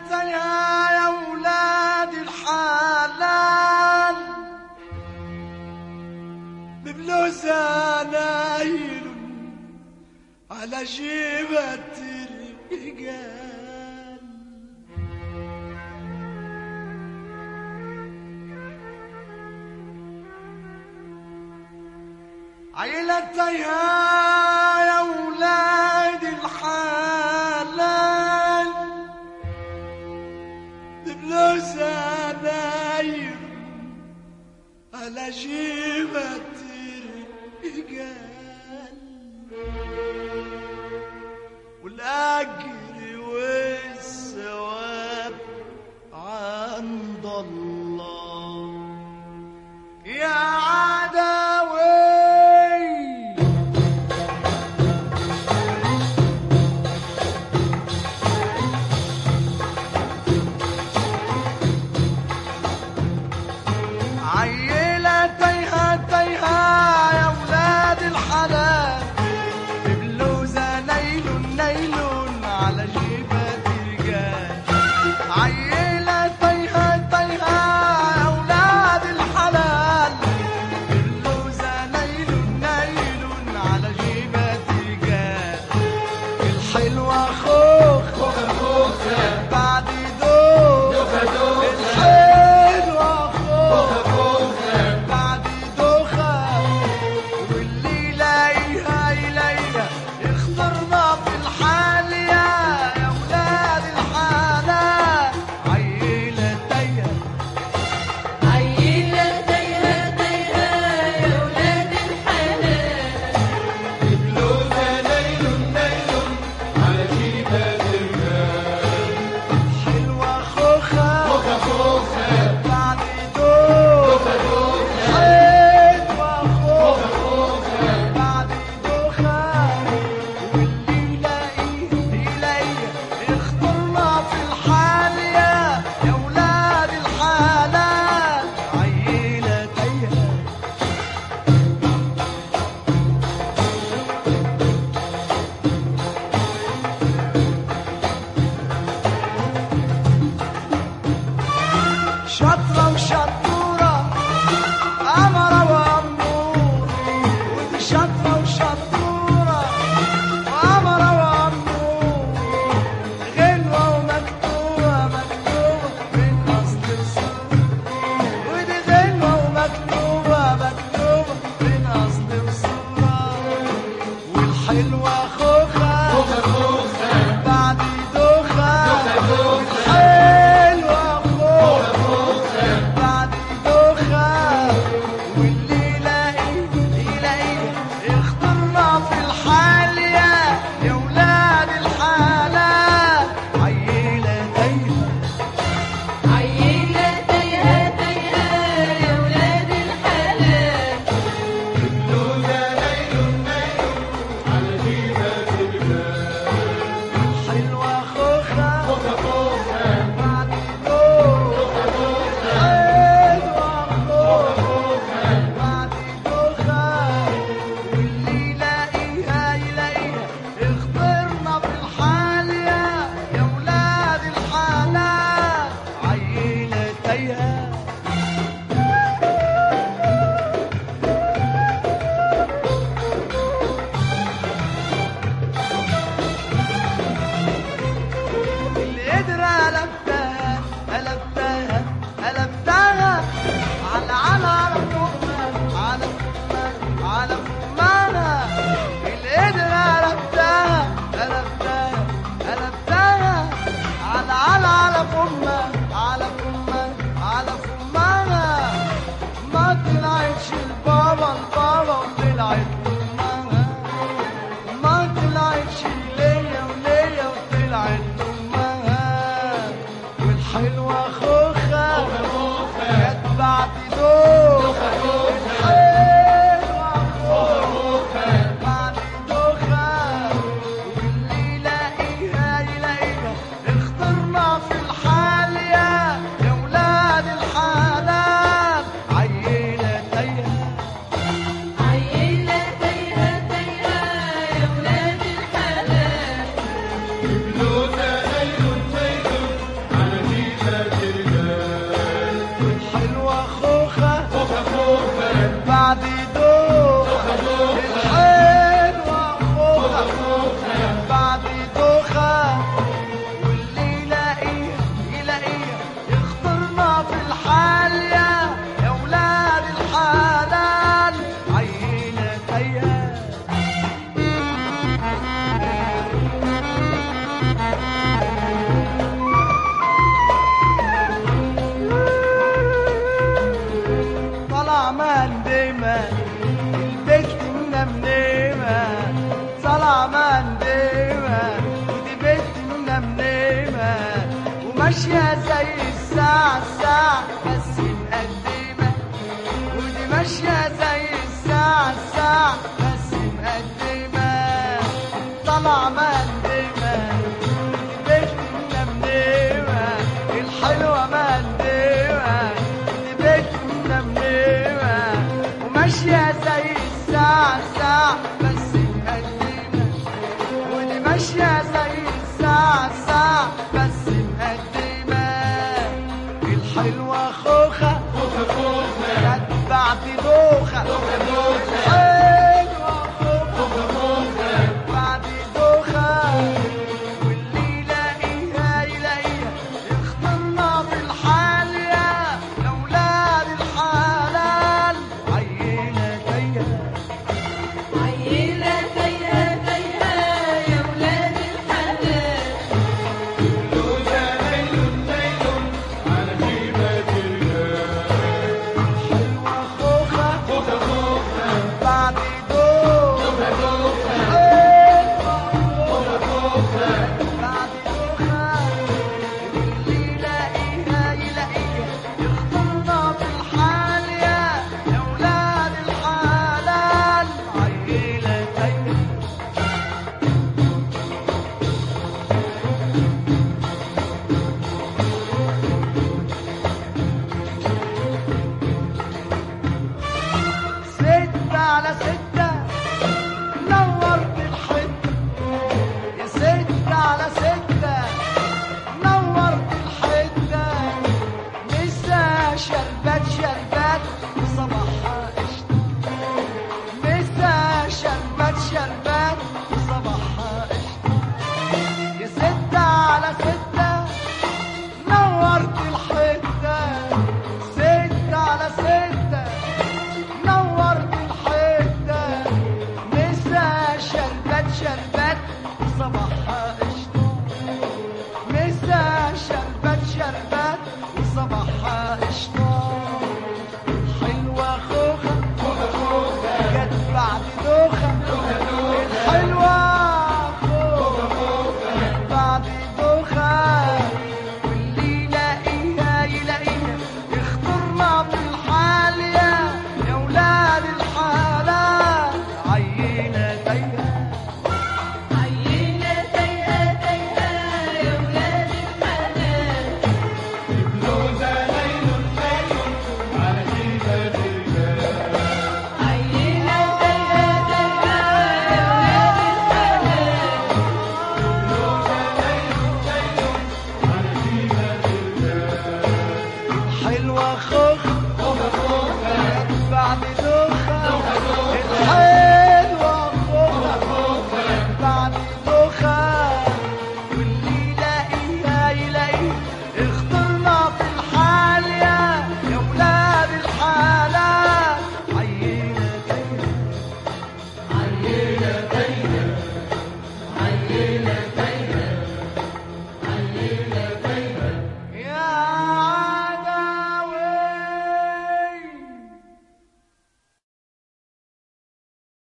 عيلتيها يا ولاد الحلال ببلوزة نايل على جيبة الرجال. عيلتيها يا ولاد الحلال ببلوزة نايل على جيبة الرجال. والأجر والثواب عند الله يا عدوي. عيلتيها يا ولاد الحلال مقدمة البت منمنمة طالعة مقدمة ودي بنت منمنمة وماشية زي الساعة بس مقدمة ودي ماشية زي الساعة بس مقدمة طالعة مقدمة بنت منمنمة الحلوة مقدمة ودي بنت منمنمة وماشية زي الساعة بس مقدمة ودي ماشية زي الساعة بس مقدمة الحلوة خوخة جت بعد دوخة الحلوة خوخة بعد دوخة واللي يلاقيها يلاقيها يخطرنا بالحالية يا ولاد الحلال عينة جاية عيلة تايهة تايهة يا ولاد الحلال حلوة خوخة بعد دوخة بعد دوخة اللي يلاقيها يلاقيها يخطرنا بالحالية يا ولاد الحلال عيلة تايهة ستة على ستة نورت الحتة يا ستة على ستة نورت الحتة مسا شربات شربات صباحها قشطة مسا شربات شربات صباحها قشطة يا ستة على ستة نورت الحتة ستة على ستة نورت الحتة مسا شربات شربات صباحها قشطة مسا شربات شربات صباحها قشطة حلوة خوخة جت بعد دوخة الحلوة خوخة بعد دوخة واللي يلاقيها يلاقيها يخطرنا بالحالية يا ولاد الحلال عينة تايهة عيلة تايهة تايهة يا ولاد الحلال عيلة تايهة تايهة يا ولاد الحلال حلوة خوخة جت بعد دوخة الحلوة خوخة بعد دوخة واللي يلاقيها يلاقيها اخترنا في الحالية يا ولاد الحلال عينة تايهة عيلة تايهة عيلة تايهة